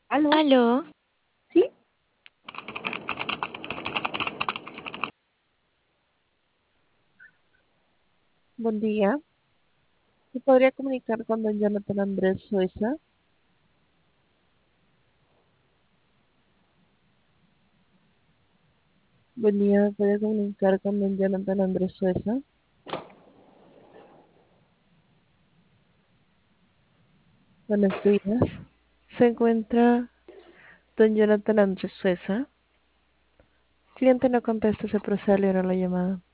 ¿Aló? Aló, ¿Sí? Buen día. ¿Se podría comunicar con don Jonathan Andrés Sueza? Buen día, ¿me podría comunicar con don Jonathan Andrés Sueza? Buenos días. ¿Se encuentra don Jonathan Andrés Sueza? Cliente no contesta, se procede a leer la llamada.